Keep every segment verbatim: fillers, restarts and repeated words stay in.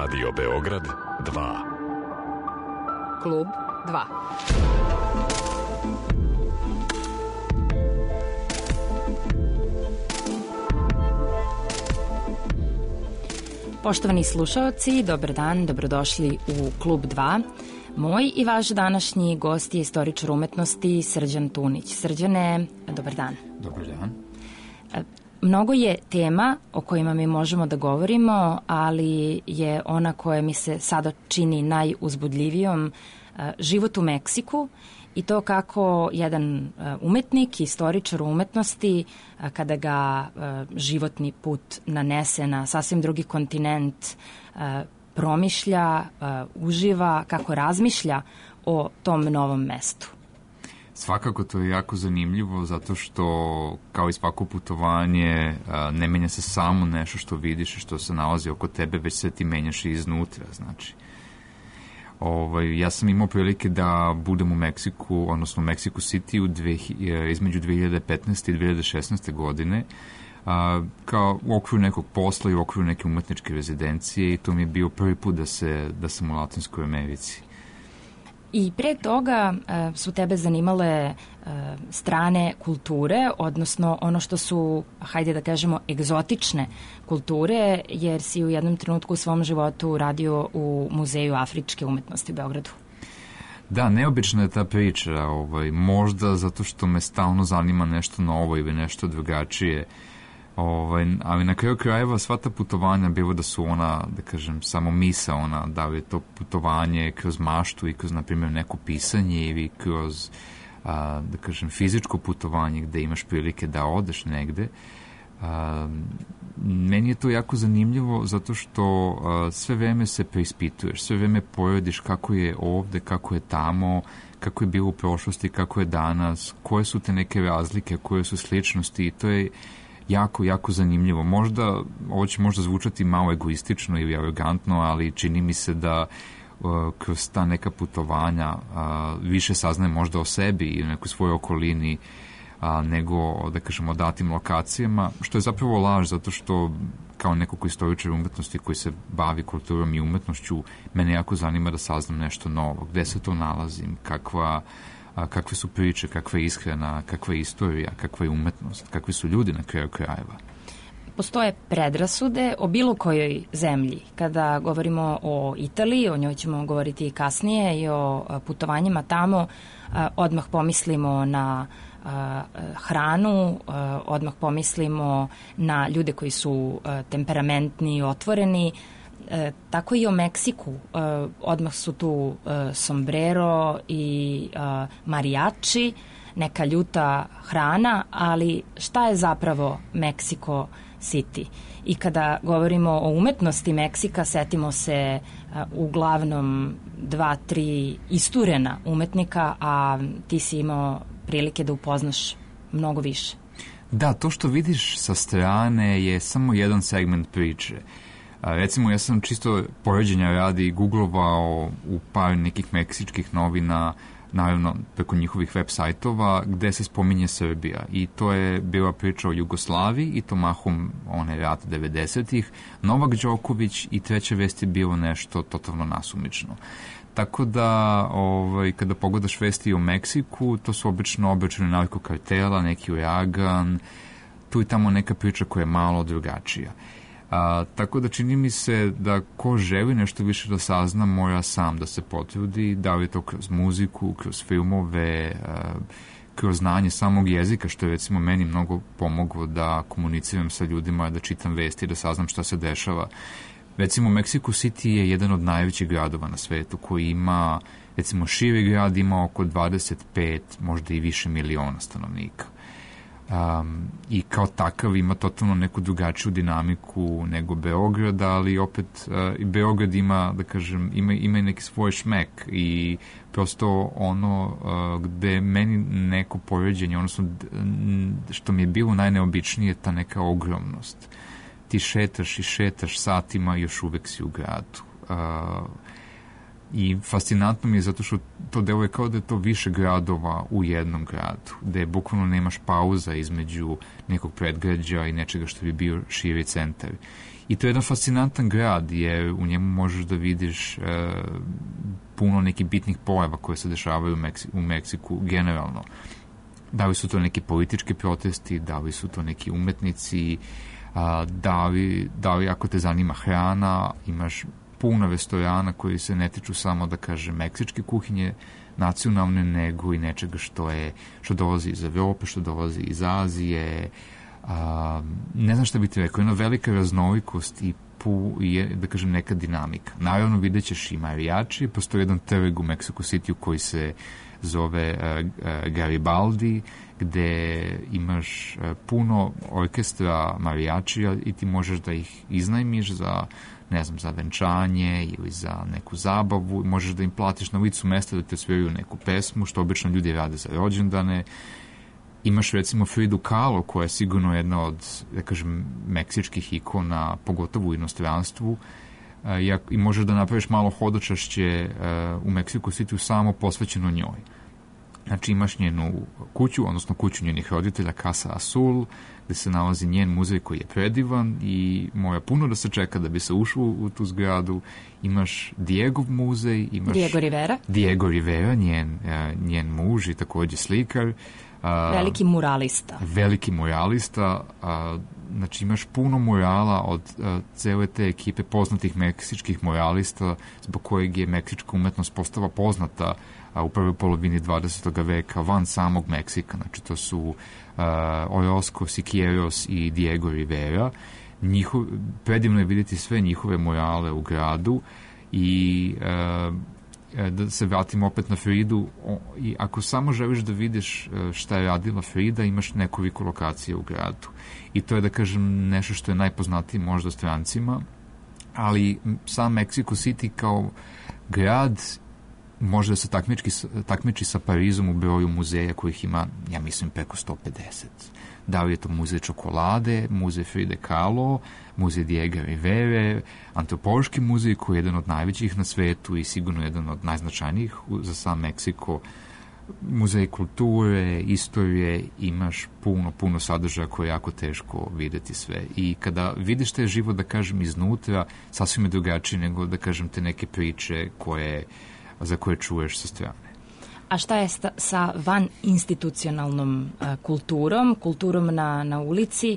Radio Beograd dva. Klub dva. Poštovani slušaoci, dobar dan, dobrodošli u Klub dva. Moj i vaš današnji gost je istoričar umetnosti Srđan Tunić. Srđane, dobar dan. Dobar dan. Mnogo je tema o kojima mi možemo da govorimo, ali je ona koja mi se sada čini najuzbudljivijom život u Meksiku i to kako jedan umetnik, istoričar umetnosti, kada ga životni put nanese na sasvim drugi kontinent, promišlja, uživa, kako razmišlja o tom novom mestu. Svakako to je jako zanimljivo zato što kao i svako putovanje ne menja se samo nešto što vidiš i što se nalazi oko tebe, već se ti menjaš i iznutra, znači. Ovaj, ja sam imao prilike da budem u Meksiku, odnosno u Mexico City u dve, između dve hiljade petnaeste i dve hiljade šesnaeste godine, a, kao u okviru nekog posla i u okviru neke umetničke rezidencije i to mi je bio prvi put da, se, da sam u Latinskoj Americi. I pre toga uh, su tebe zanimale uh, strane kulture, odnosno ono što su, hajde da kažemo, egzotične kulture, jer si u jednom trenutku u svom životu radio u Muzeju afričke umetnosti u Beogradu. Da, neobična je ta priča, ovaj, možda zato što me stalno zanima nešto novo ili nešto drugačije. Ovaj, ali na kraju krajeva sva ta putovanja bilo da su ona, da kažem, samo misa, ona, da li je to putovanje kroz maštu i kroz, na primjer, neko pisanje ili kroz, a, da kažem, fizičko putovanje gde imaš prilike da odeš negde. A, meni je to jako zanimljivo zato što a, sve vreme se preispituješ, sve vreme porediš kako je ovde, kako je tamo, kako je bilo u prošlosti, kako je danas, koje su te neke razlike, koje su sličnosti i to je jako, jako zanimljivo. Možda, ovo će možda zvučati malo egoistično ili arogantno, ali čini mi se da uh, kroz ta neka putovanja uh, više saznajem možda o sebi i o nekoj svojoj okolini uh, nego, da kažemo, o datim lokacijama, što je zapravo laž, zato što kao neko koji istoričar umetnosti koji se bavi kulturom i umetnošću, mene jako zanima da saznam nešto novo. Gde se to nalazim, kakva a kakve su priče, kakva je ishrana, kakva je istorija, kakva je umetnost, kakvi su ljudi na kraju krajeva. Postoje predrasude o bilo kojoj zemlji. Kada govorimo o Italiji, o njoj ćemo govoriti i kasnije, i o putovanjima tamo, odmah pomislimo na hranu, odmah pomislimo na ljude koji su temperamentni i otvoreni. E, tako i o Meksiku. E, odmah su tu e, sombrero i e, mariachi, neka ljuta hrana, ali šta je zapravo Mexico City? I kada govorimo o umetnosti Meksika, setimo se e, uglavnom dva, tri isturena umetnika, a ti si imao prilike da upoznaš mnogo više. Da, to što vidiš sa strane je samo jedan segment priče. A recimo, ja sam čisto poređenja radi googlovao u par nekih meksičkih novina, naravno preko njihovih web sajtova, gde se spominje Srbija. I to je bila priča o Jugoslaviji i to mahom onaj rat devedesetih. Novak Đoković i treća vest je bilo nešto totalno nasumično. Tako da, ovaj, kada pogledaš vesti o Meksiku, to su obično obračuni narkokartela, neki uragan, tu i tamo neka priča koja je malo drugačija. A, tako da čini mi se da ko želi nešto više da sazna mora sam da se potrudi, da li to kroz muziku, kroz filmove, a, kroz znanje samog jezika, što je recimo meni mnogo pomoglo da komuniciram sa ljudima, da čitam vesti, da saznam šta se dešava. Recimo, Mexico City je jedan od najvećih gradova na svetu koji ima, recimo, širi grad ima oko dvadeset pet, možda i više miliona stanovnika. Um, i kao takav ima totalno neku drugačiju dinamiku nego Beograd, ali opet uh, i Beograd ima, da kažem, ima, ima i neki svoj šmek i prosto ono uh, gde meni neko poređenje, odnosno što mi je bilo najneobičnije, ta neka ogromnost. Ti šetaš i šetaš satima i još uvek si u gradu. Uh, I fascinantno mi je zato što to deluje kao da je to više gradova u jednom gradu, gde bukvalno nemaš pauza između nekog predgrađa i nečega što bi bio širi centar. I to je jedan fascinantan grad, jer u njemu možeš da vidiš e, puno nekih bitnih pojava koje se dešavaju u, Meksi- u Meksiku generalno. Da li su to neki politički protesti, da li su to neki umetnici, a, da, li, da li ako te zanima hrana, imaš puno restorana koji se ne tiču samo, da kažem, meksičke kuhinje nacionalne, nego i nečega što je, što dolazi iz Evrope, što dolazi iz Azije. A, ne znam šta bi ti rekao, jedna velika raznolikost i pu, je, da kažem, neka dinamika. Naravno, vidjet ćeš i marijači, postoji jedan trg u Mexico City koji se zove uh, uh, Garibaldi, gde imaš uh, puno orkestra marijačija i ti možeš da ih iznajmiš za, ne znam, za venčanje ili za neku zabavu, možeš da im platiš na licu mesta da te sviraju neku pesmu, što obično ljudi rade za rođendane. Imaš recimo Fridu Kahlo, koja je sigurno jedna od, da kažem, meksičkih ikona, pogotovo u inostranstvu, i, i možeš da napraviš malo hodočašće u Mexico City samo posvećeno njoj. Znači imaš njenu kuću, odnosno kuću njenih roditelja, Casa Azul, gde se nalazi njen muzej koji je predivan i mora puno da se čeka da bi se ušlo u tu zgradu. Imaš Diegov muzej, imaš Diego Rivera. Diego Rivera, njen, njen muž i takođe slikar. Veliki muralista. Veliki muralista. Znači imaš puno murala od cele te ekipe poznatih meksičkih muralista, zbog kojeg je meksička umetnost postala poznata u prvoj polovini dvadesetog veka van samog Meksika. Znači to su uh, Orozco, Siqueiros i Diego Rivera. Njihov, predivno je vidjeti sve njihove murale u gradu i uh, da se vratimo opet na Fridu. O, i ako samo želiš da vidiš šta je radila Frida, imaš nekoliko lokacija u gradu. I to je, da kažem, nešto što je najpoznatije možda strancima, ali sam Mexico City kao grad može da se takmiči, takmiči sa Parizom u broju muzeja kojih ima, ja mislim, preko sto pedeset. Da li je to muzej čokolade, muzej Fride Kahlo, muzej Diego Rivere, antropološki muzej koji je jedan od najvećih na svetu i sigurno jedan od najznačajnijih za sam Meksiko, muzej kulture, istorije, imaš puno, puno sadržaja koje je jako teško videti sve. I kada vidiš te život, da kažem, iznutra, sasvim je drugačiji nego, da kažem, te neke priče koje, za koje čuješ sa strane. A šta je sta, sa van institucionalnom uh, kulturom, kulturom na, na ulici?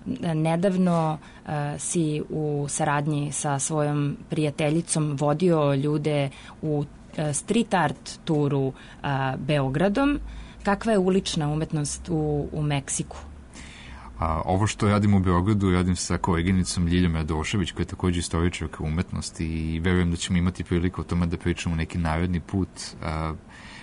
Nedavno uh, si u saradnji sa svojom prijateljicom vodio ljude u uh, street art turu uh, Beogradom. Kakva je ulična umetnost u, u Meksiku? A, ovo što radim u Beogradu, radim sa koleginicom Ljiljom Radošević, koja je također istoričarka umetnosti i verujem da ćemo imati priliku o tome da pričamo neki naredni put. A,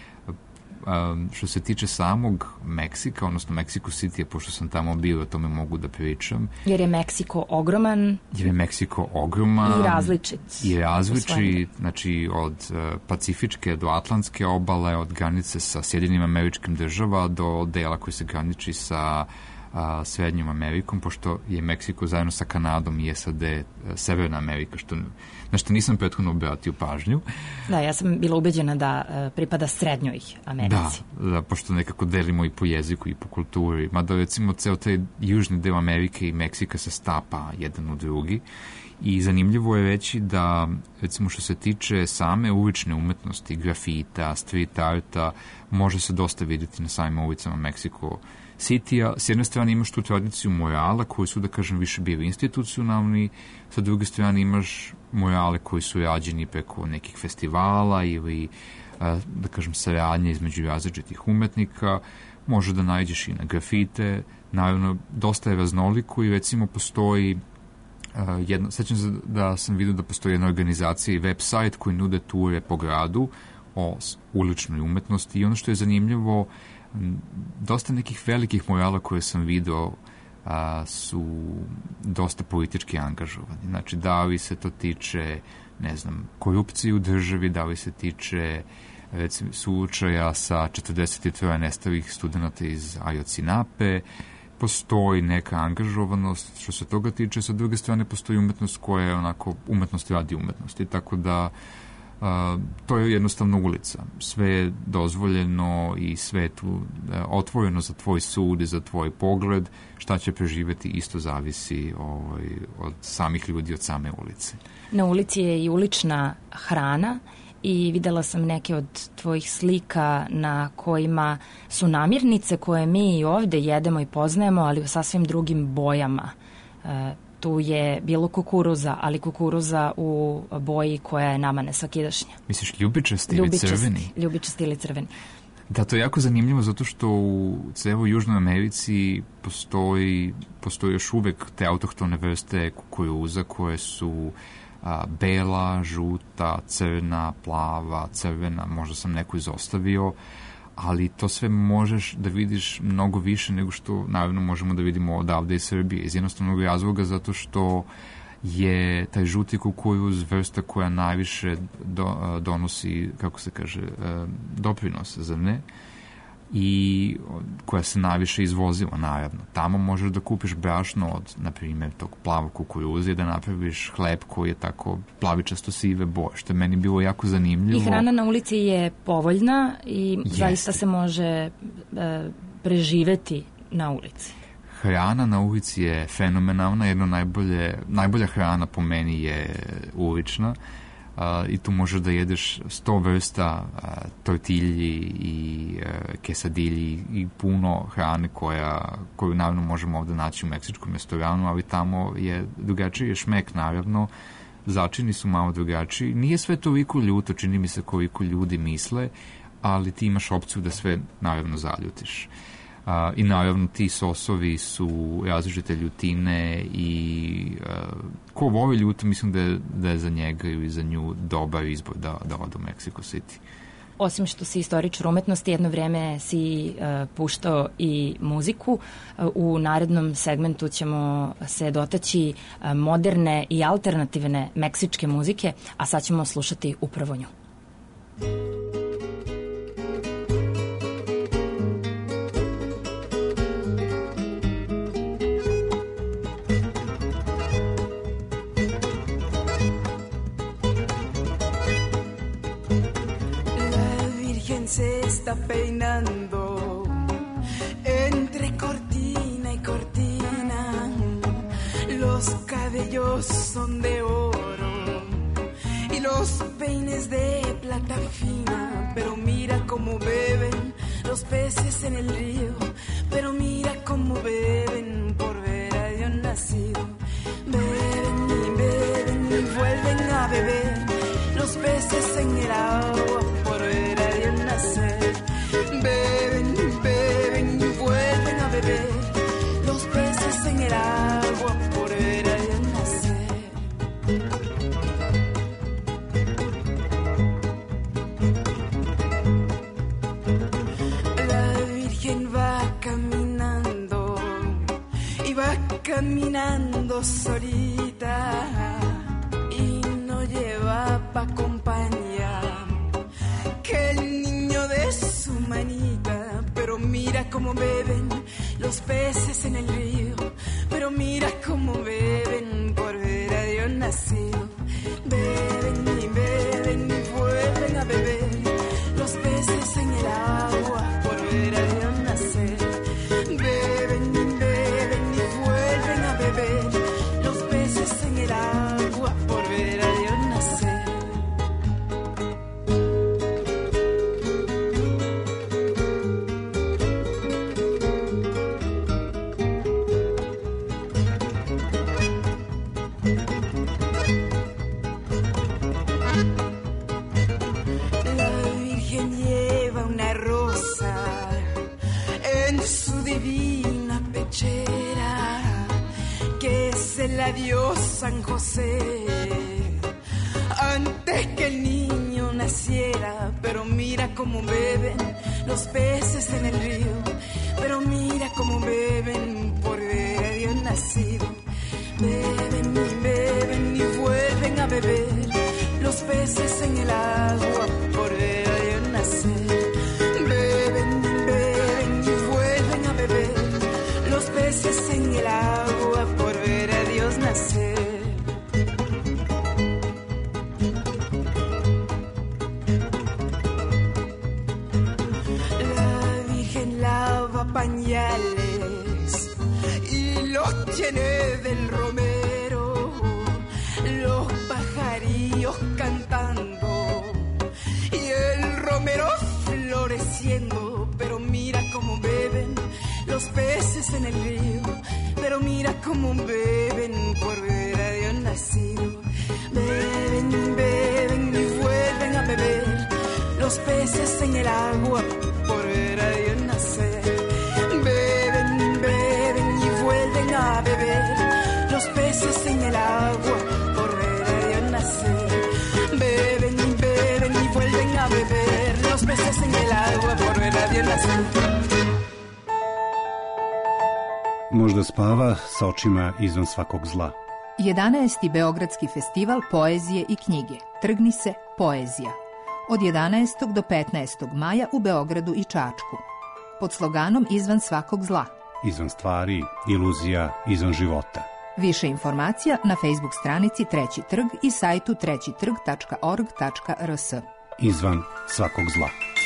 a, što se tiče samog Meksika, odnosno Mexico City, pošto sam tamo bio, o tome mogu da pričam. Jer je Meksiko ogroman. Jer je Meksiko ogroman. I različit. I različit, znači od uh, Pacifičke do Atlantske obale, od granice sa Sjedinim Američkim Država do dela koji se graniči sa a, Srednjom Amerikom, pošto je Meksiko zajedno sa Kanadom i S A D Severna Amerika, što, na što nisam prethodno obratio pažnju. Da, ja sam bila ubeđena da uh, pripada Srednjoj Americi. Da, da, pošto nekako delimo i po jeziku i po kulturi, mada recimo ceo taj južni deo Amerike i Meksika se stapa jedan u drugi. I zanimljivo je reći da, recimo, što se tiče same ulične umetnosti, grafita, street arta, može se dosta vidjeti na samim ulicama Mexico City-a. S jedne strane imaš tu tradiciju murala koji su, da kažem, više bili institucionalni, sa druge strane imaš murale koji su rađeni preko nekih festivala ili, da kažem, saradnje između različitih umetnika. Može da nađeš i na grafite. Naravno, dosta je raznoliko i recimo postoji Uh, jedno, sećam se da sam vidio da postoji jedna organizacija i website koji nude ture po gradu o uličnoj umetnosti i ono što je zanimljivo, m, dosta nekih velikih murala koje sam video uh, su dosta politički angažovani. Znači, da li se to tiče, ne znam, korupcije u državi, da li se tiče recimo slučaja sa četrdeset tri nestalih studenta iz Ayotzinapa, postoji neka angažovanost što se toga tiče, sa druge strane postoji umetnost koja je onako umetnost radi umetnosti, tako da Uh, to je jednostavno ulica. Sve je dozvoljeno i sve je tu uh, otvoreno za tvoj sud i za tvoj pogled. Šta će preživeti isto zavisi ovaj, od samih ljudi, od same ulice. Na ulici je i ulična hrana i videla sam neke od tvojih slika na kojima su namirnice koje mi i ovde jedemo i poznajemo, ali u sasvim drugim bojama. Uh, tu je bilo kukuruza, ali kukuruza u boji koja je nama nesvakidašnja. Misliš ljubičasti ili crveni? Ljubičasti ili crveni. Da, to je jako zanimljivo zato što u celoj Južnoj Americi postoji, postoji još uvek te autohtone vrste kukuruza koje su a, bela, žuta, crna, plava, crvena, možda sam neku izostavio, ali to sve možeš da vidiš mnogo više nego što naravno možemo da vidimo odavde iz Srbije. Iz jednostavnog razloga zato što je taj žuti kukuruz vrsta koja najviše do, donosi, kako se kaže, doprinos, zar ne? I koja se najviše izvozila, naravno. Tamo možeš da kupiš brašno od, na primjer, tog plavog kukuruza i da napraviš hleb koji je tako plavičasto sive boje, što je meni bilo jako zanimljivo. I hrana na ulici je povoljna i Jeste. Zaista se može e, preživeti na ulici. Hrana na ulici je fenomenalna, jedno najbolje, najbolja hrana po meni je ulična. Uh, i tu možeš da jedeš sto vrsta uh, tortilji i uh, kesadilji i puno hrane koja, koju naravno možemo ovde naći u meksičkom restoranu, ali tamo je drugačiji je šmek, naravno, začini su malo drugačiji. Nije sve toliko ljuto, čini mi se koliko ljudi misle, ali ti imaš opciju da sve naravno zaljutiš. Uh, I naravno ti sosovi su različite ljutine i uh, ko voli ljuto, mislim da je, da je za njega i za nju dobar izbor da, da ode u Mexico City. Osim što si istoričar umetnosti, jedno vreme si uh, puštao i muziku. Uh, u narednom segmentu ćemo se dotaći uh, moderne i alternativne meksičke muzike, a sad ćemo slušati upravo nju. Se está peinando entre cortina y cortina, los cabellos son de oro y los peines de plata fina, pero mira cómo beben los peces en el río, pero mira cómo beben por ver a Dios nacido, beben y beben y vuelven a beber los peces en el agua por ver a Dios nacer. Beben, beben y vuelven a beber los peces en el agua por ver a Dios nacer. La Virgen va caminando y va caminando solita y no lleva pa' compañía que el niño de su manita, pero mira cómo beben los peces en el río, pero mira cómo beben por ver a Dios nacido. Beben y beben y vuelven a beber los peces en el agua por ver a Dios nacer. Beben y beben y vuelven a beber los peces en el agua por ver a Dios nacer. La dio San José antes que el niño naciera, pero mira cómo beben los peces en el río, pero mira cómo beben por ver a Dios nacido. Beben y beben y vuelven a beber los peces en el agua por ver a Dios nacer. Beben y beben y vuelven a beber los peces en el agua por ver a Dios nacer. llené del romero, los pajarillos cantando y el romero floreciendo. Pero mira cómo beben los peces en el río, pero mira cómo beben por ver a Dios nacido. Beben, beben y vuelven a beber los peces en el agua por ver a Dios nacer. Beben, beben y vuelven a beber los peces en el agua por ver a Dios nacer. Beben, beben y vuelven a beber los peces en el agua por ver a Dios nacer. Možda spava sa očima izvan svakog zla. jedanaesti. Beogradski festival poezije i knjige. Trgni se, poezija. Od jedanaestog do petnaestog maja u Beogradu i Čačku. Pod sloganom Izvan svakog zla. Izvan stvari, iluzija, izvan života. Više informacija na Facebook stranici Treći trg i sajtu treći trg tačka org tačka r s. Izvan svakog zla.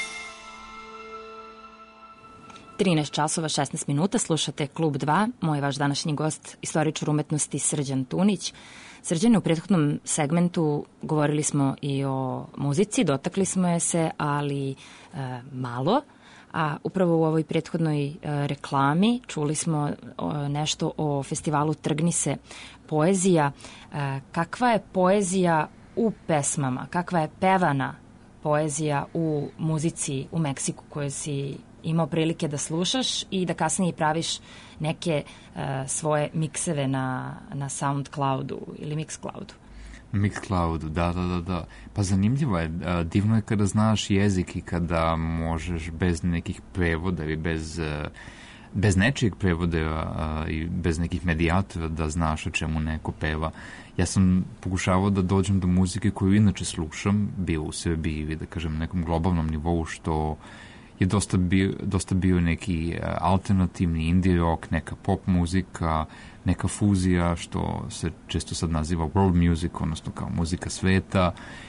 trinaest časova šesnaest minuta, slušate Klub dva, moj vaš današnji gost, istoričar umetnosti Srđan Tunić. Srđane, u prethodnom segmentu govorili smo i o muzici, dotakli smo je se, ali e, malo, a upravo u ovoj prethodnoj e, reklami čuli smo o, nešto o festivalu Trgni se, poezija. E, kakva je poezija u pesmama, kakva je pevana poezija u muzici u Meksiku koju si imao prilike da slušaš i da kasnije praviš neke uh, svoje mikseve na, na SoundCloudu ili Mixcloudu. Mixcloudu, da, da, da, da. Pa zanimljivo je, divno je kada znaš jezik i kada možeš bez nekih prevoda ili bez, bez nečijeg prevoda i bez nekih medijatora da znaš o čemu neko peva. Ja sam pokušavao da dođem do muzike koju inače slušam, bio u Srbiji ili da kažem nekom globalnom nivou, što je dosta bio, dosta bio neki alternativni indie rock, neka pop muzika, neka fuzija, što se često sad naziva world music, odnosno kao muzika sveta.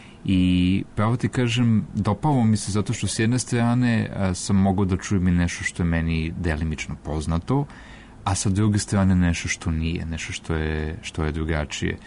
I pravo ti kažem, dopalo mi se zato što s jedne strane sam mogao da čujem i nešto što je meni delimično poznato, a sa druge strane nešto što nije, nešto što je, što je drugačije.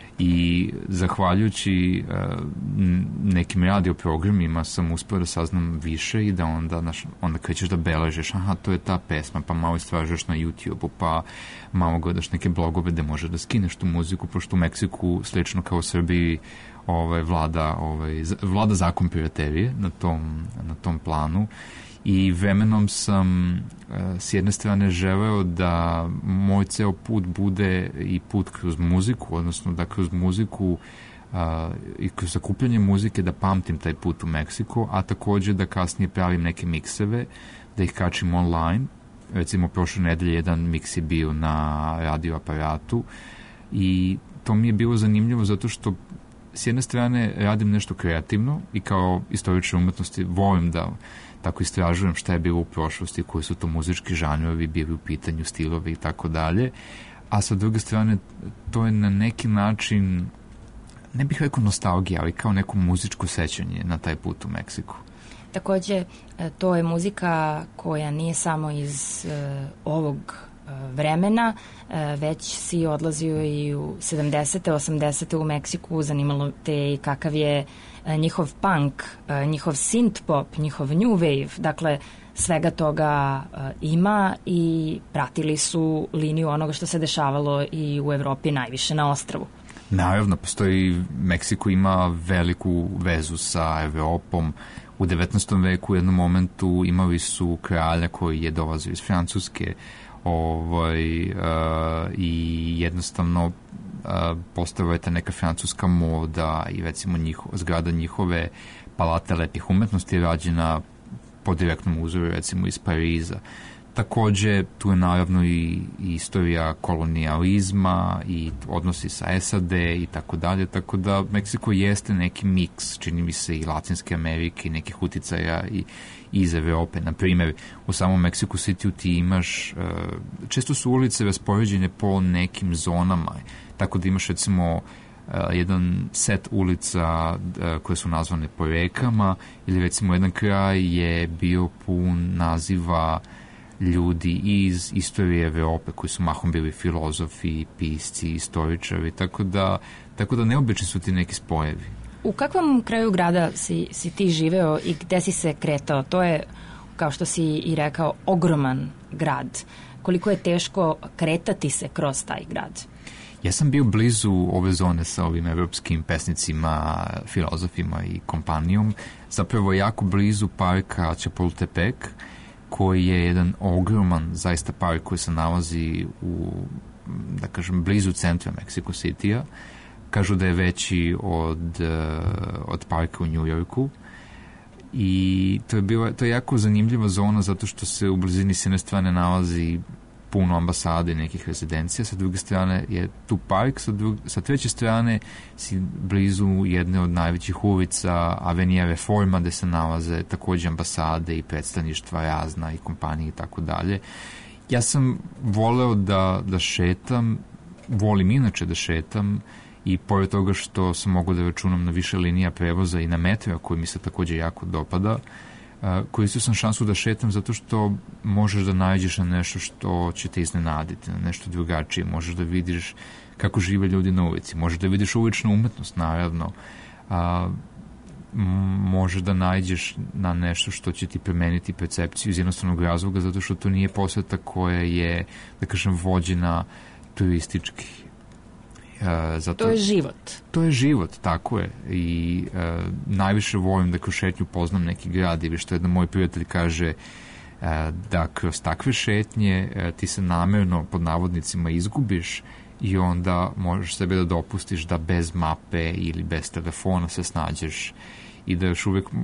I zahvaljujući uh, nekim radio programima sam uspio da saznam više i da onda, naš, onda krećeš da beležeš, aha, to je ta pesma, pa malo istražuješ na YouTube-u, pa malo gledaš neke blogove gde možeš da skineš tu muziku, pošto u Meksiku, slično kao u Srbiji, ovaj, vlada, ovaj, vlada zakon piraterije na tom, na tom planu. I vremenom sam s jedne strane želeo da moj ceo put bude i put kroz muziku, odnosno da kroz muziku a, i kroz sakupljanje muzike da pamtim taj put u Meksiku, a takođe da kasnije pravim neke mikseve, da ih kačim online. Recimo prošle nedelje jedan miks je bio na radio aparatu i to mi je bilo zanimljivo zato što s jedne strane radim nešto kreativno i kao istoričar umetnosti volim da tako istražujem šta je bilo u prošlosti, koji su to muzički žanrovi bili u pitanju, stilovi i tako dalje, a sa druge strane to je na neki način, ne bih rekao nostalgija, ali kao neko muzičko sećanje na taj put u Meksiku. Takođe, to je muzika koja nije samo iz uh, ovog uh, vremena, uh, već si odlazio i u sedamdesete, osamdesete u Meksiku, zanimalo te i kakav je uh, njihov punk, uh, njihov synth pop, njihov new wave, dakle svega toga uh, ima i pratili su liniju onoga što se dešavalo i u Evropi, najviše na ostrvu. Naravno, postoji, Meksiko ima veliku vezu sa Evropom. U devetnaestom veku u jednom momentu imali su kralja koji je dolazio iz Francuske ovaj, uh, i jednostavno uh, postavila je ta neka francuska moda i recimo njiho, zgrada njihove palate lepih umetnosti je rađena po direktnom uzoru recimo iz Pariza. Takođe, tu je naravno i, i istorija kolonijalizma i odnosi sa S A D i tako dalje, tako da Meksiko jeste neki miks, čini mi se, i Latinske Amerike i nekih uticaja i, i iz Evrope. Na primjer, u samom Mexico City ti imaš, često su ulice raspoređene po nekim zonama, tako da imaš recimo jedan set ulica koje su nazvane po rekama, ili recimo jedan kraj je bio pun naziva ljudi iz istorije Evrope koji su mahom bili filozofi, pisci, istoričari, tako da, tako da neobični su ti neki spojevi. U kakvom kraju grada si, si ti živeo i gde si se kretao? To je, kao što si i rekao, ogroman grad. Koliko je teško kretati se kroz taj grad? Ja sam bio blizu ove zone sa ovim evropskim pesnicima, filozofima i kompanijom, zapravo jako blizu parka Chapultepec, koji je jedan ogroman zaista park koji se nalazi u, da kažem, blizu centra Mexico City-a. Kažu da je veći od, od parka u New Yorku. I to je, bila, to je jako zanimljiva zona zato što se u blizini s jedne strane nalazi puno ambasade i nekih rezidencija, sa druge strane je tu park, sa, drug, sa treće strane si blizu jedne od najvećih ulica, Avenija Reforma, gde se nalaze takođe ambasade i predstavništva razna i kompanije i tako dalje. Ja sam voleo da, da šetam, volim inače da šetam, i pored toga što sam mogu da računam na više linija prevoza i na metra, koji mi se takođe jako dopada, koristio sam šansu da šetam zato što možeš da nađeš na nešto što će te iznenaditi, na nešto drugačije. Možeš da vidiš kako žive ljudi na ulici, možeš da vidiš uličnu umetnost, naravno. A, možeš da nađeš na nešto što će ti promeniti percepciju iz jednostavnog razloga, zato što to nije posveta koja je, da kažem, vođena turistički. Uh, zato, to je život. To je život, tako je. I uh, najviše volim da kroz šetnju poznam neki grad, ili što jedan moj prijatelj kaže, uh, da kroz takve šetnje uh, ti se namerno pod navodnicima izgubiš i onda možeš sebe da dopustiš da bez mape ili bez telefona se snađeš i da još uvek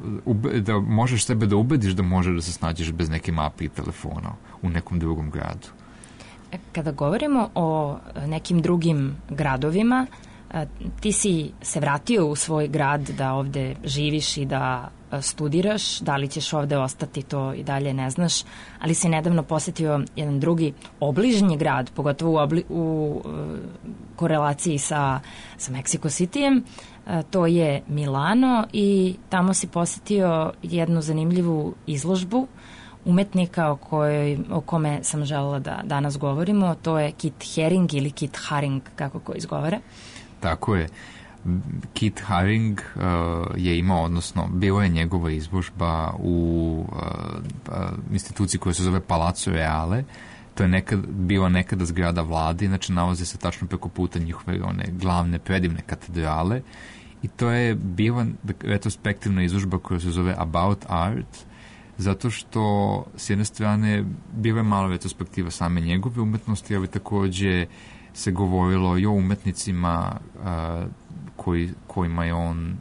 da možeš sebe da ubediš da možeš da se snađeš bez neke mape i telefona u nekom drugom gradu. Kada govorimo o nekim drugim gradovima, ti si se vratio u svoj grad da ovde živiš i da studiraš, da li ćeš ovde ostati, to i dalje ne znaš, ali si nedavno posetio jedan drugi obližnji grad, pogotovo u, obli, u korelaciji sa, sa Mexico Cityjem, to je Milano, i tamo si posetio jednu zanimljivu izložbu umetnika o, kojoj, o kome sam želela da danas govorimo. To je Kit Haring ili Kit Haring, kako ko izgovara. Tako je. Kit Haring uh, je imao, odnosno bila je njegova izložba u uh, instituciji koja se zove Palazzo Reale. To je nekad, bila nekada zgrada vlade, znači nalazi se tačno preko puta njihove one glavne predivne katedrale, i to je bila retrospektivna izložba koja se zove About Art, zato što s jedne strane bila je malo retrospektiva same njegove umetnosti, ali takođe se govorilo i o umetnicima uh, koji, kojima je on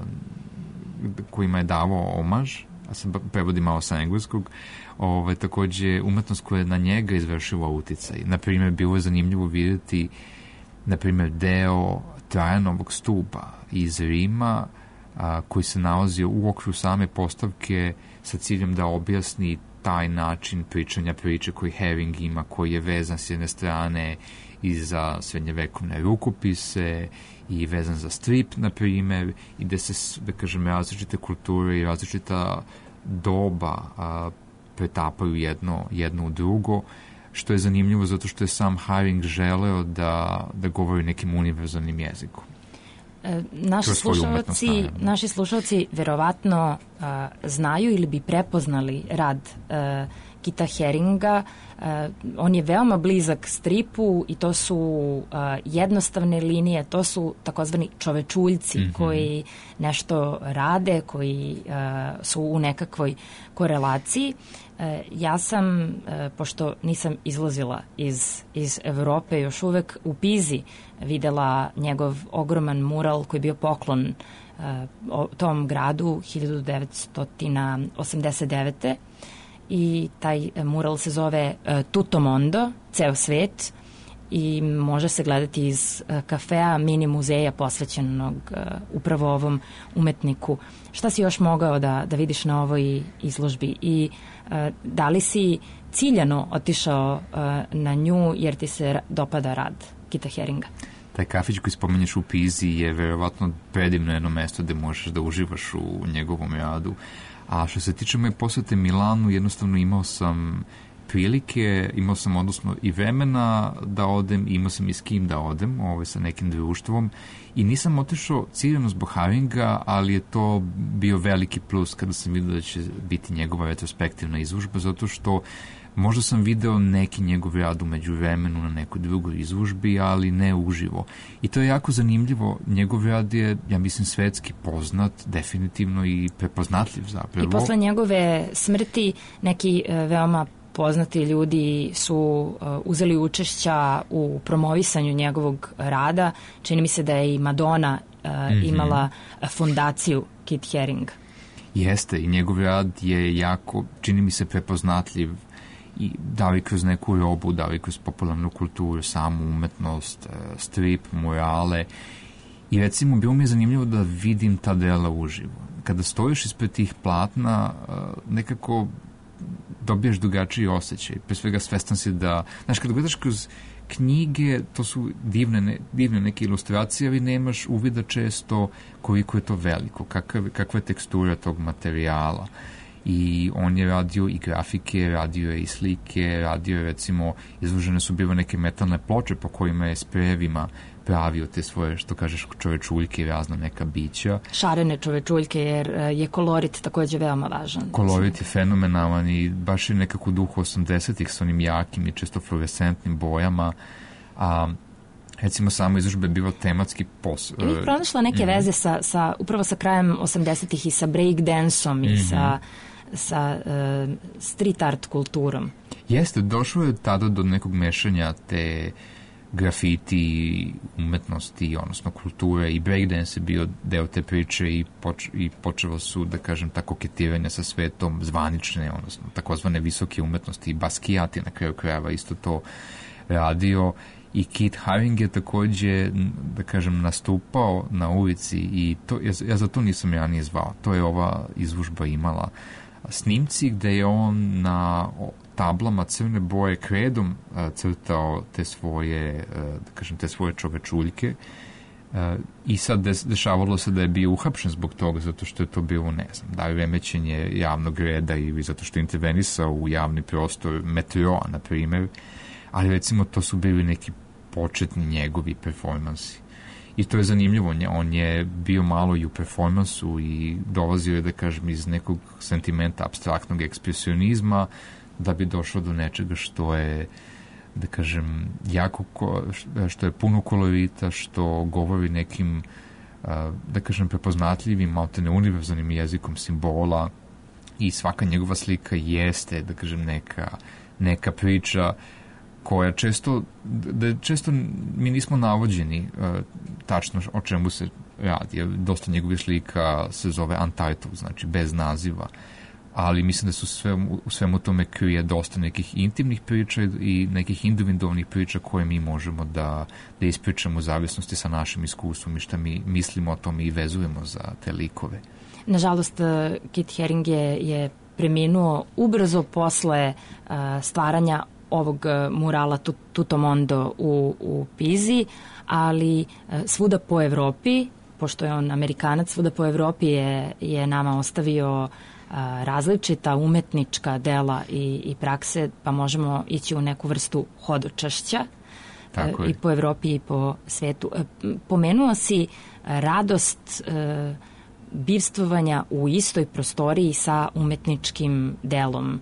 uh, kojima je davao omaž, a se prevodi malo sa engleskog, ovaj, takođe umetnost koja je na njega izvršila uticaj. Naprimjer, bilo je zanimljivo vidjeti naprimjer deo Trajanovog stupa iz Rima, a, koji se nalazio u okviru same postavke sa ciljem da objasni taj način pričanja priče koji Haring ima, koji je vezan s jedne strane i za srednjevekovne rukopise i vezan za strip, na primjer, i gde se, da kažem, različite kulture i različita doba a, pretapaju jedno, jedno u drugo, što je zanimljivo zato što je sam Haring želeo da, da govori nekim univerzalnim jezikom. E, naši, slušalci, naši slušalci verovatno a, znaju ili bi prepoznali rad a, Kita Haringa. Uh, on je veoma blizak stripu i to su uh, jednostavne linije, to su takozvani čovečuljci, mm-hmm. koji nešto rade, koji uh, su u nekakvoj korelaciji. Uh, ja sam, uh, pošto nisam izlazila iz, iz Evrope, još uvek u Pizi videla njegov ogroman mural koji je bio poklon uh, o tom gradu hiljadu devetsto osamdeset devete. I taj mural se zove uh, Tutto Mondo, ceo svet, i može se gledati iz uh, kafea mini muzeja posvećenog uh, upravo ovom umetniku. Šta si još mogao da, da vidiš na ovoj izložbi i uh, da li si ciljano otišao uh, na nju jer ti se dopada rad Kita Haringa? Taj kafić koji spomenješ u Pizi je verovatno predivno jedno mesto gde možeš da uživaš u njegovom radu. A što se tiče moje posete Milanu, jednostavno imao sam prilike, imao sam odnosno i vremena da odem, imao sam i s kim da odem, ovaj, sa nekim društvom, i nisam otišao ciljano zbog Haringa, ali je to bio veliki plus kada sam vidio da će biti njegova retrospektivna izložba, zato što možda sam video neki njegov rad umeđu vremenu na nekoj drugoj izložbi, ali ne uživo. I to je jako zanimljivo. Njegov rad je, ja mislim, svetski poznat, definitivno i prepoznatljiv zapravo. I posle njegove smrti neki e, veoma poznati ljudi su uh, uzeli učešća u promovisanju njegovog rada. Čini mi se da je i Madonna uh, mm-hmm. imala fondaciju Kit Haring. Jeste, i njegov rad je jako, čini mi se, prepoznatljiv, i da li kroz neku robu, da li kroz popularnu kulturu, samu umetnost, strip, murale. I recimo, bilo mi je zanimljivo da vidim ta dela uživo. Kada stojiš ispred tih platna, nekako dobiješ drugačiji osjećaj. Pre svega svestan si da, znaš, kada gledaš kroz knjige, to su divne, ne, divne neke ilustracije, ali nemaš uvida često koliko je to veliko, kakav, kakva je tekstura tog materijala. I on je radio i grafike, radio je i slike, radio je, recimo, izložene su bile neke metalne ploče po kojima je sprejevima pravio te svoje, što kažeš, čovečuljke i razna neka bića. Šarene čovečuljke, jer je kolorit takođe veoma važan. Kolorit je fenomenalan i baš je nekako duh osamdesetih s onim jakim i često fluorescentnim bojama. A recimo, samo izložba je bila tematski pos... I bih pronašla neke mm-hmm. veze sa, sa, upravo sa krajem osamdesetih i sa breakdanceom i mm-hmm. sa, sa uh, street art kulturom. Jeste, došlo je tada do nekog mešanja te grafiti, umetnosti, odnosno kulture, i breakdance je bio deo te priče i, poč, i počelo su, da kažem, ta koketiranja sa svetom zvanične, odnosno takozvane visoke umetnosti, i Basquiat je na kraju krajeva isto to radio. I Kit Haring je takođe, da kažem, nastupao na ulici i to, ja, ja za to nisam ranije zvao. To je ova izložba imala snimci gde je on na tablama crne boje kredom a, crtao te svoje, a, da kažem, te svoje čovečuljke, a, i sad des, dešavalo se da je bio uhapšen zbog toga, zato što je to bilo, ne znam, da je remećenje javnog reda ili zato što je intervenisao u javni prostor metroa, na primjer, ali recimo to su bili neki početni njegovi performansi. I to je zanimljivo, on je bio malo i u performansu i dolazio je, da kažem, iz nekog sentimenta apstraktnog ekspresionizma da bi došao do nečega što je, da kažem, jako, što je puno kolorita, što govori nekim, da kažem, prepoznatljivim, maltene univerzalnim jezikom simbola, i svaka njegova slika jeste, da kažem, neka, neka priča koja često, da često mi nismo navođeni uh, tačno o čemu se radi. Dosta njegovih slika se zove untitled, znači bez naziva, ali mislim da su sve, u svemu tome krije dosta nekih intimnih priča i nekih individualnih priča koje mi možemo da, da ispričamo u zavisnosti sa našim iskustvom i šta mi mislimo o tome i vezujemo za te likove. Nažalost, Kit Haring je, je preminuo ubrzo posle uh, stvaranja ovog murala Tuttomondo u, u Pizi, ali svuda po Evropi, pošto je on Amerikanac, svuda po Evropi je, je nama ostavio a, različita umetnička dela i, i prakse, pa možemo ići u neku vrstu hodočašća. Tako je. I po Evropi i po svetu. Pomenuo si radost e, bivstvovanja u istoj prostoriji sa umetničkim delom.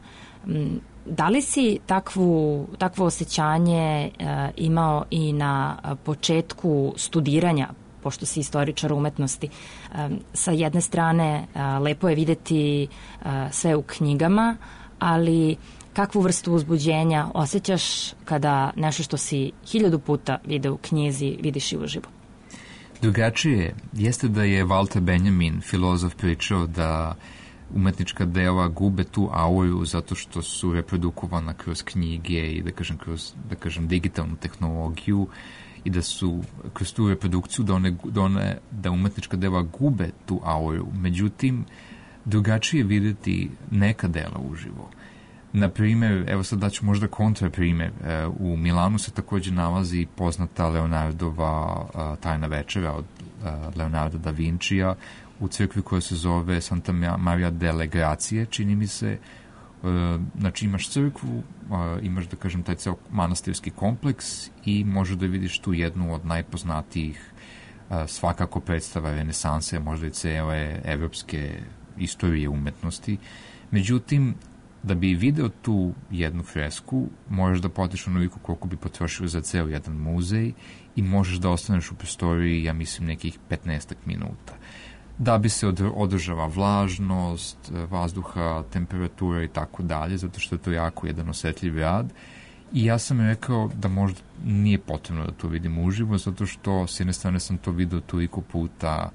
Da li si takvu, takvo osjećanje uh, imao i na početku studiranja, pošto si istoričar umetnosti? Um, sa jedne strane, uh, lepo je videti uh, sve u knjigama, ali kakvu vrstu uzbuđenja osjećaš kada nešto što si hiljadu puta video u knjizi vidiš i uživo? Drugačije jeste da je Walter Benjamin, filozof, pričao da umetnička dela gube tu auru zato što su reprodukovana kroz knjige i, da kažem, kroz, da kažem, digitalnu tehnologiju, i da su kroz tu reprodukciju da, one, da, one, da umetnička dela gube tu auru. Međutim, drugačije videti neka dela uživo. Na primjer, evo sad daću možda kontra primjer, u Milanu se također nalazi poznata Leonardova tajna večera od Leonarda da Vincija u crkvi koja se zove Santa Maria delle Grazie, čini mi se, Znači imaš crkvu, imaš da kažem taj ceo manastirski kompleks i možeš da vidiš tu jednu od najpoznatijih svakako predstava renesanse, možda i cele evropske istorije umetnosti. Međutim, da bi video tu jednu fresku, možeš da platiš onoliko koliko bi potrošio za ceo jedan muzej i možeš da ostaneš u prostoriji, ja mislim, nekih petnaestak minuta. Da bi se održava vlažnost, vazduha, temperatura i tako dalje, zato što je to jako jedan osetljiv rad. I ja sam rekao da možda nije potrebno da to vidim uživo, zato što s jedne strane sam to video toliko puta,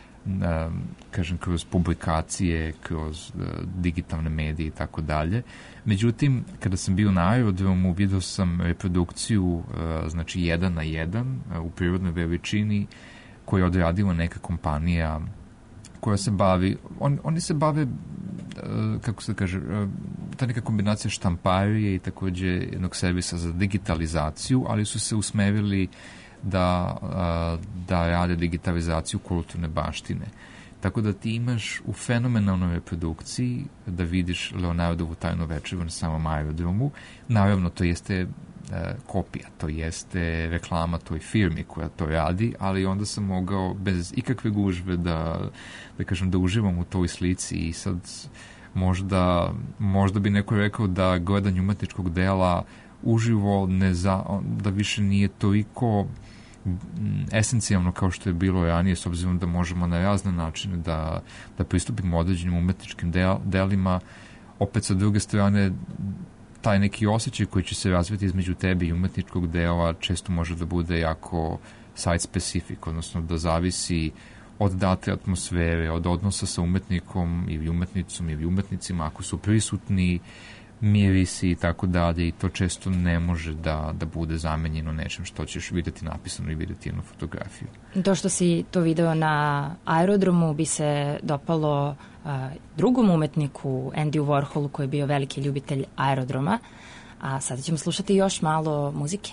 kažem, kroz publikacije, kroz digitalne medije i tako dalje. Međutim, kada sam bio na aerodromu, vidio sam reprodukciju, znači jedan na jedan, u prirodnoj veličini, koju je odradila neka kompanija koja se bavi, on, oni se bave, kako se kaže, ta neka kombinacija štamparije i takođe jednog servisa za digitalizaciju, ali su se usmerili da, da rade digitalizaciju kulturne baštine. Tako da ti imaš u fenomenalnoj reprodukciji da vidiš Leonardovu tajnu večeru na samom aerodromu. Naravno, to jeste kopija, to jeste reklama toj firmi koja to radi, ali onda sam mogao bez ikakve gužve da, da kažem, da uživam u toj slici i sad možda, možda bi neko rekao da gledanje umetničkog dela uživo ne za, da više nije toliko esencijalno kao što je bilo ranije, s obzirom da možemo na razne načine da, da pristupimo određenim umetničkim del, delima. Opet sa druge strane, taj neki osjećaj koji će se razviti između tebe i umetničkog dela često može da bude jako site specific, odnosno da zavisi od date atmosfere, od odnosa sa umetnikom ili umetnicom ili umetnicima, ako su prisutni, mirisi i tako dalje, i to često ne može da, da bude zamenjeno nečem što ćeš videti napisano i videti jednu fotografiju. To što si to video na aerodromu bi se dopalo uh, drugom umetniku, Andyu Warholu, koji je bio veliki ljubitelj aerodroma, a sada ćemo slušati još malo muzike.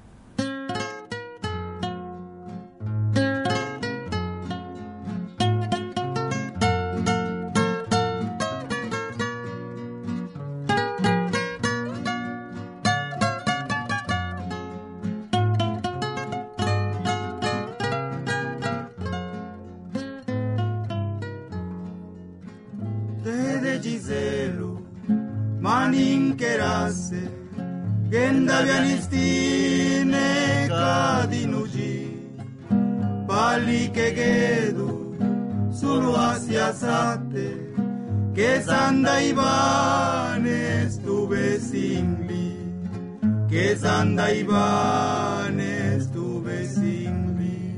Que Santa Ivanes tuve singli, que Santa Ivanes tuve singli.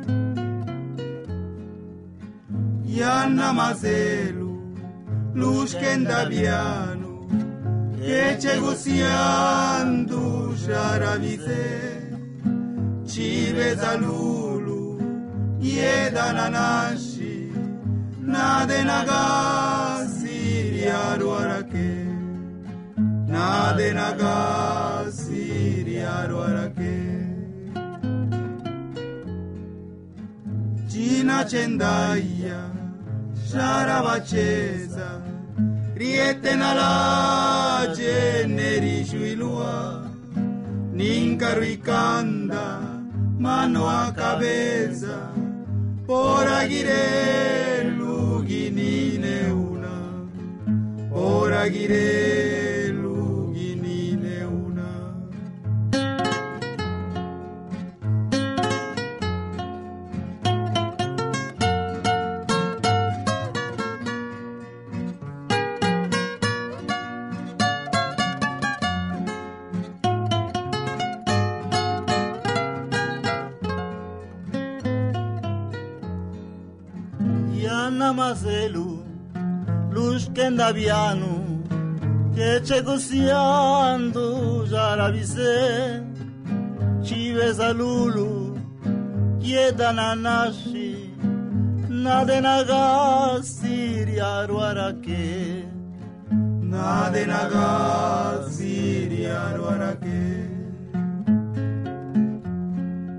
Yanna Mazelu, Lushken Davianu, que Chegusiandu Sharavise, Chive Zalulu, Yedananashi, Nade Nagasi Riaruarake, Nade Nagasi Riaruarake. Gina Cendaya, Sharavacesa, Riete Nala Generi Juilua, Nincaricanda, mano a cabeza, por aguiré luginine una, por aguiré luginine una. Mazelu, Lushken Davianu, che c'è cosiando già la vise, Chive Zalulu, Chieda Nanashi, Nade Nagasi Riaruarake, Nade Nagasi Riaruarake.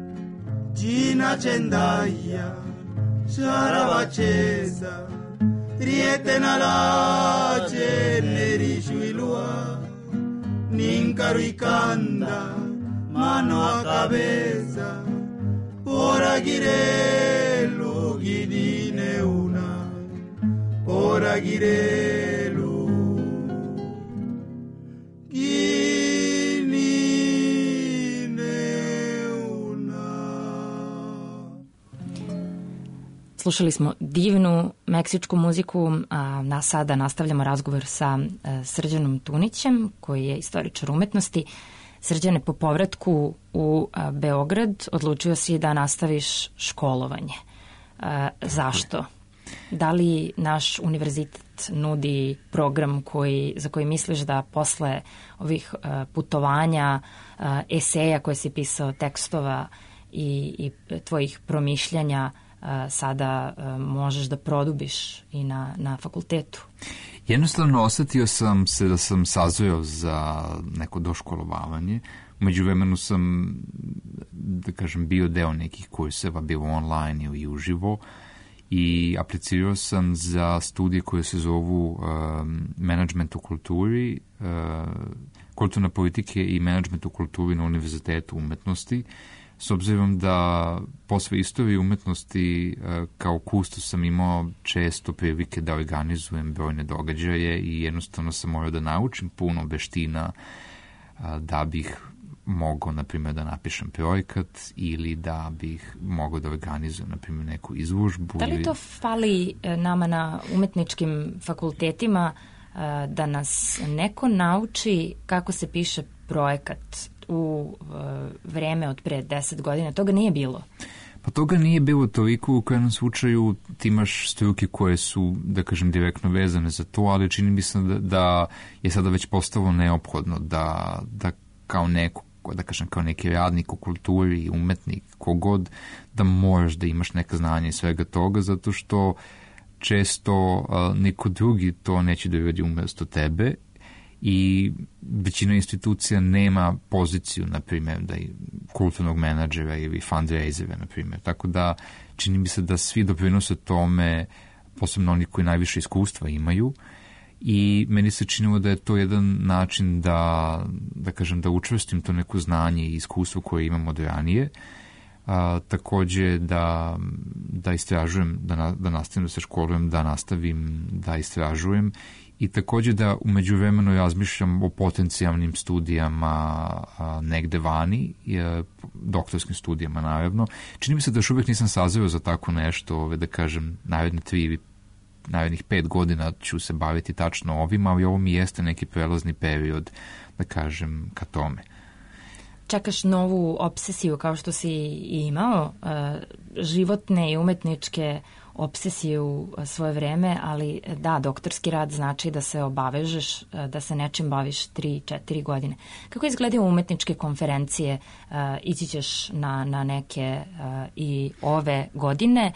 Gina Cendaya, Sharavacesa, riete na la generishuilua ninkaruikanda mano a cabeza por aguirelu guinine una por aguirelu guinine una. Slušali smo divnu meksičku muziku, a na sada nastavljamo razgovor sa Srđanom Tunićem, koji je istoričar umetnosti. Srđane, po povratku u Beograd odlučio si da nastaviš školovanje. Zašto? Da li naš univerzitet nudi program koji, za koji misliš da posle ovih putovanja, eseja koje si pisao, tekstova i, i tvojih promišljanja sada možeš da produbiš i na, na fakultetu? Jednostavno osetio sam se da sam sazreo za neko doškolovavanje. Umeđu vremenu sam, da kažem, bio deo nekih kurseva, bilo online ili uživo, i aplicirao sam za studije koje se zovu um, Management u kulturi, uh, kulturne politike i Management u kulturi na Univerzitetu umetnosti. S obzirom da posle istorije umetnosti kao kustos sam imao često prilike da organizujem brojne događaje i jednostavno sam morao da naučim puno veština da bih mogao, na primjer, da napišem projekat ili da bih mogao da organizujem, na primjer, neku izložbu. Da li to fali nama na umetničkim fakultetima, da nas neko nauči kako se piše projekat u uh, vreme od pre deset godina? Toga nije bilo. Pa toga nije bilo toliko. U kojem slučaju ti imaš struke koje su, da kažem, direktno vezane za to, ali čini mi se da, da je sada već postalo neophodno da, da kao neko, da kažem, kao neki radnik u kulturi, umetnik, kogod, da moraš da imaš neka znanja i svega toga, zato što često uh, niko drugi to neće da uradi umesto tebe. I većina institucija nema poziciju, na primjer, da i kulturnog menadžera ili fundraisera, na primjer. Tako da čini mi se da svi doprinose tome, posebno oni koji najviše iskustva imaju, i meni se činilo da je to jedan način da, da kažem, da učvrstim to neko znanje i iskustvo koje imam od ranije. A, takođe da, da istražujem, da, na, da nastavim da se školujem, da nastavim da istražujem, i takođe da umeđu vremenu razmišljam o potencijalnim studijama a, negde vani, a, doktorskim studijama naravno. Čini mi se da još uvijek nisam sazreo za tako nešto, ove, da kažem, naredne tri ili narednih pet godina ću se baviti tačno ovim, ali ovo mi jeste neki prelazni period, da kažem, ka tome. Čekaš novu obsesiju kao što si i imao, životne i umetničke obsesije u svoje vreme, ali da, doktorski rad znači da se obavežeš, da se nečim baviš tri četiri godine. Kako izgledaju umetničke konferencije? Ići ćeš na, na neke i ove godine,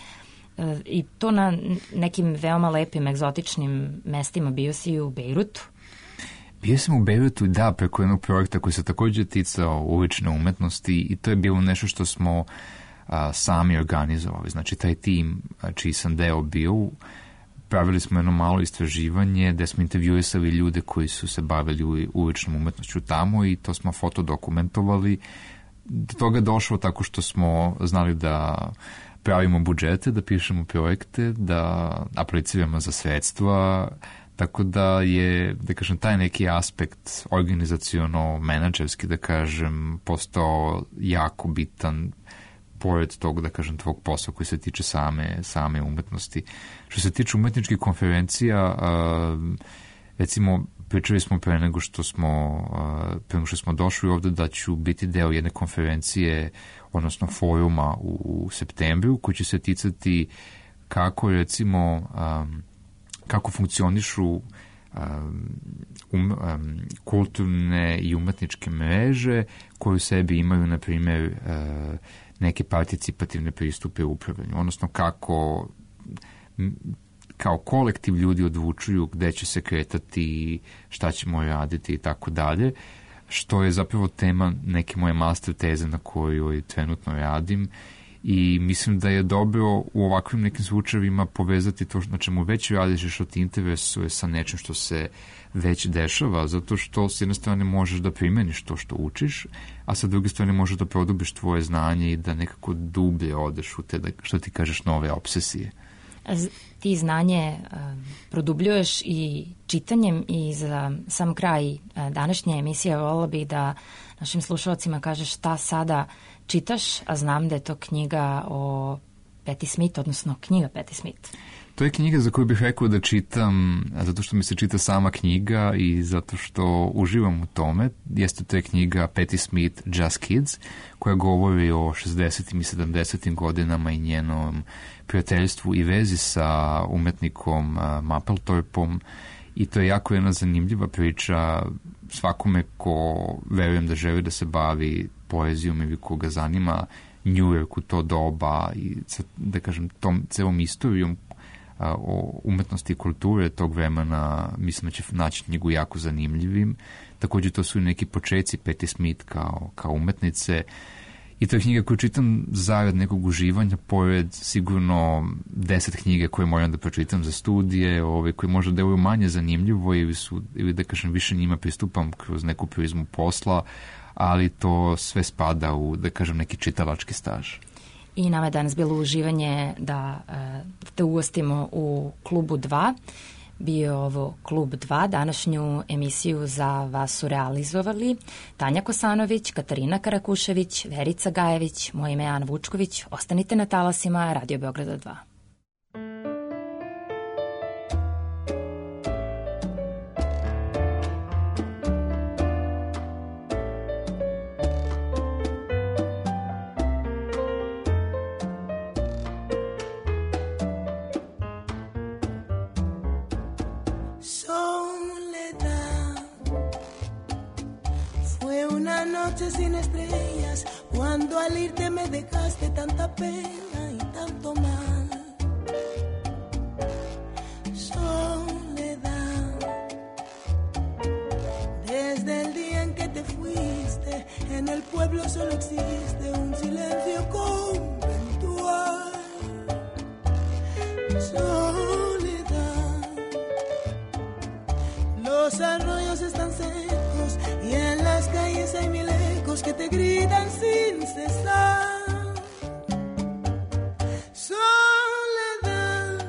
i to na nekim veoma lepim, egzotičnim mestima. Bio si u Bejrutu? Bio sam u Bejrutu, da, preko jednog projekta koji se također ticao ulične umetnosti, i to je bilo nešto što smo a, sami organizovali. Znači, taj tim a, čiji sam deo bio, pravili smo jedno malo istraživanje gde smo intervjuisali ljude koji su se bavili uličnom umetnošću tamo, i to smo fotodokumentovali. Do toga je došlo tako što smo znali da pravimo budžete, da pišemo projekte, da apliciramo za sredstva, tako da je, da kažem, taj neki aspekt organizaciono-menadžerski, da kažem, postao jako bitan pored tog, da kažem, tvog posla koji se tiče same, same umetnosti. Što se tiče umetničkih konferencija, recimo, pričali smo pre nego što smo, pre nego što smo došli ovde da ću biti deo jedne konferencije, odnosno foruma u septembru, koji će se ticati kako, recimo, kako funkcionišu um, um, kulturne i umetničke mreže koje u sebi imaju, na primjer, uh, neke participativne pristupe u upravljanju, odnosno kako kao kolektiv ljudi odlučuju gde će se kretati, šta ćemo raditi i tako dalje, što je zapravo tema neke moje master teze na kojoj trenutno radim, I mislim da je dobro u ovakvim nekim slučajevima povezati to na čemu već radiš, što ti interesuje sa nečim što se već dešava, zato što s jedne strane možeš da primeniš to što učiš, a sa druge strane možeš da produbiš tvoje znanje i da nekako dublje odeš u te, da, što ti kažeš, nove obsesije. Ti znanje uh, produbljuješ i čitanjem, i za sam kraj uh, današnje emisije voljela bih da našim slušalcima kažeš šta sada čitaš, a znam da je to knjiga o Patti Smith, odnosno knjiga Patti Smith. To je knjiga za koju bih rekao da čitam zato što mi se čita sama knjiga i zato što uživam u tome. Jeste to je knjiga Patti Smith Just Kids, koja govori o šezdesetim i sedamdesetim godinama i njenom prijateljstvu i vezi sa umetnikom Mapplethorpom, i to je jako jedna zanimljiva priča svakome ko verujem da želi da se bavi poezijom ili koga zanima New York u to doba i, da kažem, tom celom istorijom o umetnosti i kulture tog vremena. Mislim da će naći knjigu jako zanimljivim. Također to su i neki počeci Patti Smith kao, kao umetnice, i to je knjiga koju čitam zarad nekog uživanja, pored sigurno deset knjige koje moram da pročitam za studije, ove koje možda deluju manje zanimljivo ili, su, ili da kažem više njima pristupam kroz neku prizmu posla, ali to sve spada u, da kažem, neki čitalački staž. I nama je danas bilo uživanje da te ugostimo u Klubu dva. Bio ovo Klub dva. Današnju emisiju za vas su realizovali Tanja Kosanović, Katarina Karakušević, Verica Gajević, moje ime je Ana Vučković. Ostanite na talasima Radio Beograda dva. Sin estrellas, cuando al irte me dejaste tanta pena y tanto mal. Soledad, desde el día en que te fuiste, en el pueblo solo existe un silencio conventual. Soledad, los arroyos están secos y en las calles hay mil ecos que te gritan sin cesar. Soledad,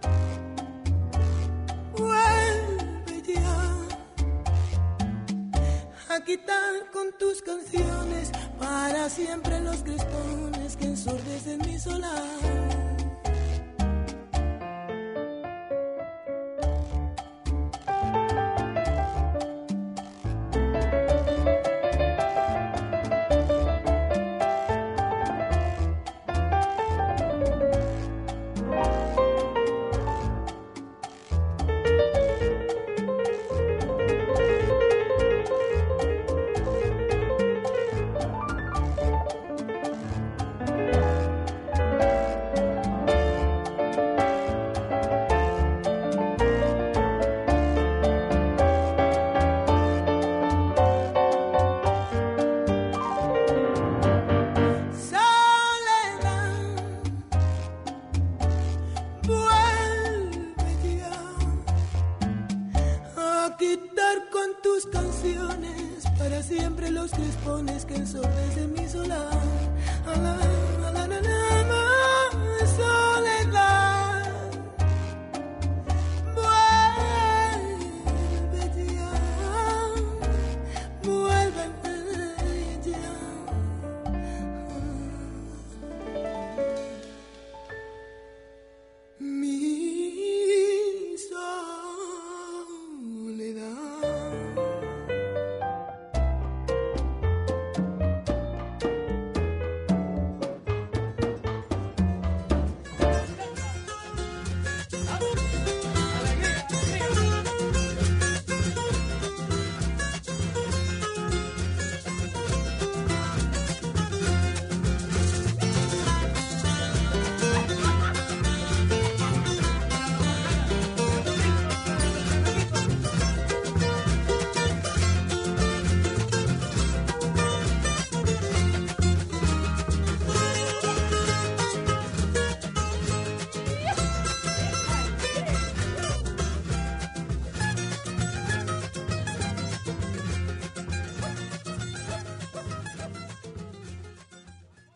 vuelve ya a quitar con tus canciones para siempre los crespones que ensordecen mi solar.